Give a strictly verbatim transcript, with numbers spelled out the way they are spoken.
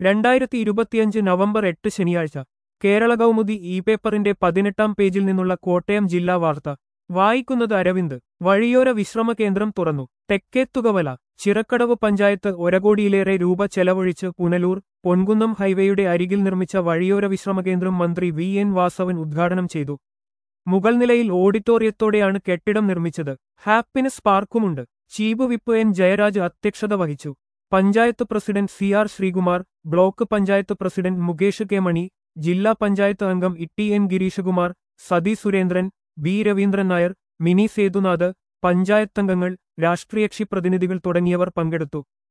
രണ്ടായിരത്തി ഇരുപത്തിയഞ്ച് നവംബർ എട്ട് ശനിയാഴ്ച കേരള കൗമുദി ഇ പേപ്പറിന്റെ പതിനെട്ടാം പേജിൽ നിന്നുള്ള കോട്ടയം ജില്ലാ വാർത്ത വായിക്കുന്നത് അരവിന്ദ്. വഴിയോര വിശ്രമ കേന്ദ്രം തുറന്നു. തെക്കേത്തുകവല ചിറക്കടവ് പഞ്ചായത്ത് ഒരകോടിയിലേറെ രൂപ ചെലവഴിച്ച് പുനലൂർ പൊൻകുന്നം ഹൈവേയുടെ അരികിൽ നിർമ്മിച്ച വഴിയോര വിശ്രമകേന്ദ്രം മന്ത്രി വി എൻ വാസവൻ ഉദ്ഘാടനം ചെയ്തു. മുകൾ നിലയിൽ ഓഡിറ്റോറിയത്തോടെയാണ് കെട്ടിടം നിർമ്മിച്ചത്. ഹാപ്പിനെസ് പാർക്കുമുണ്ട്. ചീഫ് വിപ്പ് എൻ ജയരാജ് അധ്യക്ഷത വഹിച്ചു. Panchayat president C R Sreekumar, block panchayat president Mukesh K Mani, ജില്ലാ പഞ്ചായത്ത് അംഗം ഇട്ടി എൻ ഗിരീഷകുമാർ, സതി സുരേന്ദ്രൻ, ബി രവീന്ദ്രൻ നായർ, മിനി സേതുനാഥ്, പഞ്ചായത്തംഗങ്ങൾ, രാഷ്ട്രീയകക്ഷി പ്രതിനിധികൾ തുടങ്ങിയവർ പങ്കെടുത്തു.